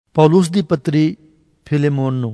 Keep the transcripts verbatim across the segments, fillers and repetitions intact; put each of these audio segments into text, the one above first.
ਪੌਲੁਸ ਦੀ ਪੱਤਰੀ ਫਿਲੇਮੋਨ ਨੂੰ।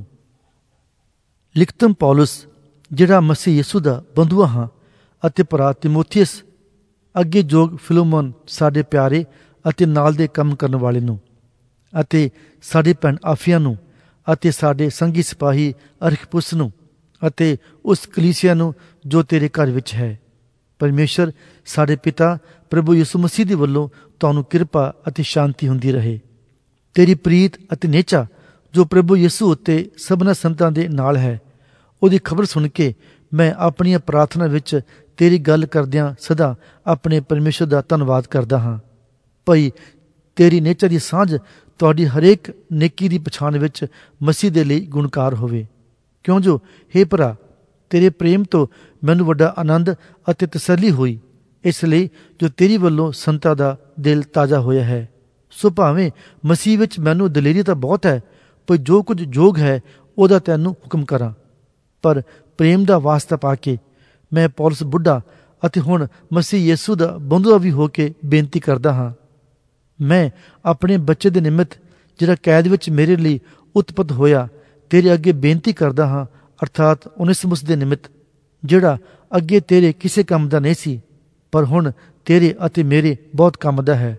ਲਿਖਤਮ ਪੌਲੁਸ, ਜਿਹੜਾ ਮਸੀਹ ਯਿਸੂ ਦਾ ਬੰਧੂਆ ਹਾਂ, ਅਤੇ ਭਰਾ ਤਿਮੋਥੀਅਸ, ਅੱਗੇ ਜੋਗ ਫਿਲੋਮੋਨ ਸਾਡੇ ਪਿਆਰੇ ਅਤੇ ਨਾਲ ਦੇ ਕੰਮ ਕਰਨ ਵਾਲੇ ਨੂੰ, ਅਤੇ ਸਾਡੇ ਭੈਣ ਆਫੀਆ ਨੂੰ, ਅਤੇ ਸਾਡੇ ਸੰਗੀ ਸਿਪਾਹੀ ਅਰਖਿਪੁਸ ਨੂੰ, ਅਤੇ ਉਸ ਕਲੀਸਿਆ ਨੂੰ ਜੋ ਤੇਰੇ ਘਰ ਵਿੱਚ ਹੈ। ਪਰਮੇਸ਼ਰ ਸਾਡੇ ਪਿਤਾ ਪ੍ਰਭੂ ਯਿਸੂ ਮਸੀਹ ਦੇ ਵੱਲੋਂ ਤੁਹਾਨੂੰ ਕਿਰਪਾ ਅਤੇ ਸ਼ਾਂਤੀ ਹੁੰਦੀ ਰਹੇ। ਤੇਰੀ ਪ੍ਰੀਤ ਅਤੇ ਨੇਚਾ ਜੋ ਪ੍ਰਭੂ ਯਿਸੂ ਉੱਤੇ ਸਭਨਾਂ ਸੰਤਾਂ ਦੇ ਨਾਲ ਹੈ, ਉਹਦੀ ਖਬਰ ਸੁਣ ਕੇ ਮੈਂ ਆਪਣੀਆਂ ਪ੍ਰਾਰਥਨਾ ਵਿੱਚ ਤੇਰੀ ਗੱਲ ਕਰਦਿਆਂ ਸਦਾ ਆਪਣੇ ਪਰਮੇਸ਼ਰ ਦਾ ਧੰਨਵਾਦ ਕਰਦਾ ਹਾਂ। ਭਈ ਤੇਰੀ ਨੇਚਾ ਦੀ ਸਾਂਝ ਤੁਹਾਡੀ ਹਰੇਕ ਨੇਕੀ ਦੀ ਪਛਾਣ ਵਿੱਚ ਮਸੀਹ ਦੇ ਲਈ ਗੁਣਕਾਰ ਹੋਵੇ। ਕਿਉਂ ਜੋ ਹੇ ਭਰਾ, ਤੇਰੇ ਪ੍ਰੇਮ ਤੋਂ ਮੈਨੂੰ ਵੱਡਾ ਆਨੰਦ ਅਤੇ ਤਸੱਲੀ ਹੋਈ, ਇਸ ਲਈ ਜੋ ਤੇਰੀ ਵੱਲੋਂ ਸੰਤਾਂ ਦਾ ਦਿਲ ਤਾਜ਼ਾ ਹੋਇਆ ਹੈ। ਸੋ ਭਾਵੇਂ ਮਸੀਹ ਵਿੱਚ ਮੈਨੂੰ ਦਲੇਰੀ ਤਾਂ ਬਹੁਤ ਹੈ, ਪਰ ਜੋ ਕੁਝ ਯੋਗ ਹੈ ਉਹਦਾ ਤੈਨੂੰ ਹੁਕਮ ਕਰਾਂ। ਪਰ ਪ੍ਰੇਮ ਦਾ ਵਾਸਤਾ ਪਾ ਕੇ ਮੈਂ ਪੌਲੁਸ ਬੁੱਢਾ ਅਤੇ ਹੁਣ ਮਸੀਹ ਯਿਸੂ ਦਾ ਬੰਧੂਆ ਵੀ ਹੋ ਕੇ ਬੇਨਤੀ ਕਰਦਾ ਹਾਂ। ਮੈਂ ਆਪਣੇ ਬੱਚੇ ਦੇ ਨਿਮਿਤ, ਜਿਹੜਾ ਕੈਦ ਵਿੱਚ ਮੇਰੇ ਲਈ ਉਤਪਤ ਹੋਇਆ, ਤੇਰੇ ਅੱਗੇ ਬੇਨਤੀ ਕਰਦਾ ਹਾਂ, ਅਰਥਾਤ ਉਨੇਸਿਮੁਸ ਦੇ ਨਿਮਿਤ, ਜਿਹੜਾ ਅੱਗੇ ਤੇਰੇ ਕਿਸੇ ਕੰਮ ਦਾ ਨਹੀਂ ਸੀ, ਪਰ ਹੁਣ ਤੇਰੇ ਅਤੇ ਮੇਰੇ ਬਹੁਤ ਕੰਮ ਦਾ ਹੈ।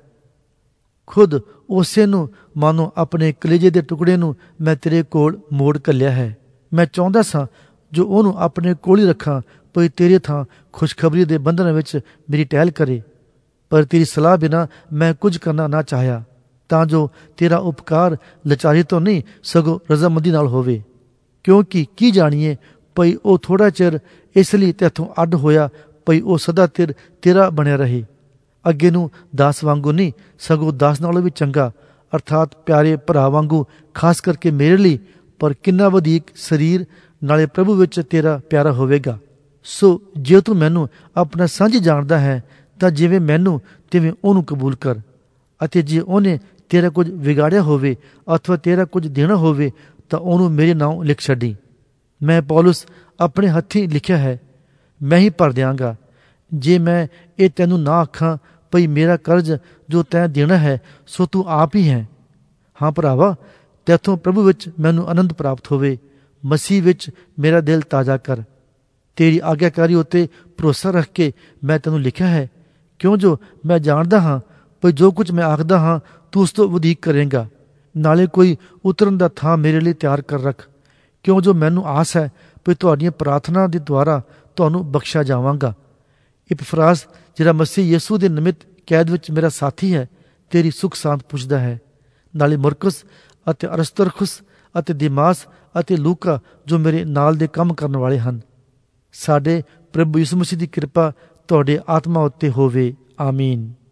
ਖੁਦ ਉਸੇ ਨੂੰ ਮਾਨੋ ਆਪਣੇ ਕਲੇਜੇ ਦੇ ਟੁਕੜੇ ਨੂੰ ਮੈਂ ਤੇਰੇ ਕੋਲ ਮੋੜ ਘੱਲਿਆ ਹੈ। ਮੈਂ ਚਾਹੁੰਦਾ ਸਾਂ ਜੋ ਉਹਨੂੰ ਆਪਣੇ ਕੋਲ ਹੀ ਰੱਖਾਂ, ਪਰ ਤੇਰੇ ਥਾਂ ਖੁਸ਼ਖਬਰੀ ਦੇ ਬੰਧਨਾਂ ਵਿੱਚ ਮੇਰੀ ਟਹਿਲ ਕਰੇ। ਪਰ ਤੇਰੀ ਸਲਾਹ ਬਿਨਾਂ ਮੈਂ ਕੁਝ ਕਰਨਾ ਨਾ ਚਾਹਿਆ, ਤਾਂ ਜੋ ਤੇਰਾ ਉਪਕਾਰ ਲਾਚਾਰੀ ਤੋਂ ਨਹੀਂ ਸਗੋਂ ਰਜ਼ਾਮੰਦੀ ਨਾਲ ਹੋਵੇ। ਕਿਉਂਕਿ ਕੀ ਜਾਣੀਏ ਭਈ ਉਹ ਥੋੜ੍ਹਾ ਚਿਰ ਇਸ ਲਈ ਤੈਥੋਂ ਅੱਡ ਹੋਇਆ, ਭਈ ਉਹ ਸਦਾ ਤਿਰ ਤੇਰਾ ਬਣਿਆ ਰਹੇ। ਅੱਗੇ ਨੂੰ ਦਾਸ ਵਾਂਗੂ ਨਹੀਂ, ਸਗੋਂ ਦਾਸ ਨਾਲੋਂ ਵੀ ਚੰਗਾ, ਅਰਥਾਤ ਪਿਆਰੇ ਭਰਾ ਵਾਂਗੂ, ਖਾਸ ਕਰਕੇ ਮੇਰੇ ਲਈ, ਪਰ ਕਿੰਨਾ ਵਧੀਕ ਸਰੀਰ ਨਾਲੇ ਪ੍ਰਭੂ ਵਿੱਚ ਤੇਰਾ ਪਿਆਰਾ ਹੋਵੇਗਾ। ਸੋ ਜੇ ਤੂੰ ਮੈਨੂੰ ਆਪਣਾ ਸਾਂਝੀ ਜਾਣਦਾ ਹੈ, ਤਾਂ ਜਿਵੇਂ ਮੈਨੂੰ ਤਿਵੇਂ ਉਹਨੂੰ ਕਬੂਲ ਕਰ। ਅਤੇ ਜੇ ਉਹਨੇ ਤੇਰਾ ਕੁਝ ਵਿਗਾੜਿਆ ਹੋਵੇ ਅਥਵਾ ਤੇਰਾ ਕੁਝ ਦੇਣਾ ਹੋਵੇ, ਤਾਂ ਉਹਨੂੰ ਮੇਰੇ ਨਾਂ ਲਿਖ ਛੱਡੀ। ਮੈਂ ਪੌਲੁਸ ਆਪਣੇ ਹੱਥੀਂ ਲਿਖਿਆ ਹੈ, ਮੈਂ ਹੀ ਭਰ ਦਿਆਂਗਾ। ਜੇ ਮੈਂ ਇਹ ਤੈਨੂੰ ਨਾ ਆਖਾਂ ਭਈ ਮੇਰਾ ਕਰਜ਼ ਜੋ ਤੈਂ ਦੇਣਾ ਹੈ ਸੋ ਤੂੰ ਆਪ ਹੀ ਹੈ। ਹਾਂ ਭਰਾਵਾ, ਤੈਥੋਂ ਪ੍ਰਭੂ ਵਿੱਚ ਮੈਨੂੰ ਆਨੰਦ ਪ੍ਰਾਪਤ ਹੋਵੇ। ਮਸੀਹ ਵਿੱਚ ਮੇਰਾ ਦਿਲ ਤਾਜ਼ਾ ਕਰ। ਤੇਰੀ ਆਗਿਆਕਾਰੀ ਉੱਤੇ ਭਰੋਸਾ ਰੱਖ ਕੇ ਮੈਂ ਤੈਨੂੰ ਲਿਖਿਆ ਹੈ, ਕਿਉਂ ਜੋ ਮੈਂ ਜਾਣਦਾ ਹਾਂ ਭਈ ਜੋ ਕੁਝ ਮੈਂ ਆਖਦਾ ਹਾਂ ਤੂੰ ਉਸ ਤੋਂ ਵਧੀਕ ਕਰੇਂਗਾ। ਨਾਲੇ ਕੋਈ ਉਤਰਨ ਦਾ ਥਾਂ ਮੇਰੇ ਲਈ ਤਿਆਰ ਕਰ ਰੱਖ, ਕਿਉਂ ਜੋ ਮੈਨੂੰ ਆਸ ਹੈ ਭਈ ਤੁਹਾਡੀਆਂ ਪ੍ਰਾਰਥਨਾ ਦੇ ਦੁਆਰਾ ਤੁਹਾਨੂੰ ਬਖਸ਼ਿਆ ਜਾਵਾਂਗਾ। ਇਪਫਰਾਸ, ਜਿਹੜਾ ਮਸੀਹ ਯਿਸੂ ਦੇ ਨਿਮਿਤ ਕੈਦ ਵਿੱਚ ਮੇਰਾ ਸਾਥੀ ਹੈ, ਤੇਰੀ ਸੁੱਖ ਸਾਂਦ ਪੁੱਛਦਾ ਹੈ। ਨਾਲੇ ਮੁਰਕਸ ਅਤੇ ਅਰਸਤਰਖੁਸ ਅਤੇ ਦਿਮਾਸ ਅਤੇ ਲੂਕਾ, ਜੋ ਮੇਰੇ ਨਾਲ ਦੇ ਕੰਮ ਕਰਨ ਵਾਲੇ ਹਨ। ਸਾਡੇ ਪ੍ਰਭੂ ਯਿਸੂ ਮਸੀਹ ਦੀ ਕਿਰਪਾ ਤੁਹਾਡੇ ਆਤਮਾ ਉੱਤੇ ਹੋਵੇ। ਆਮੀਨ।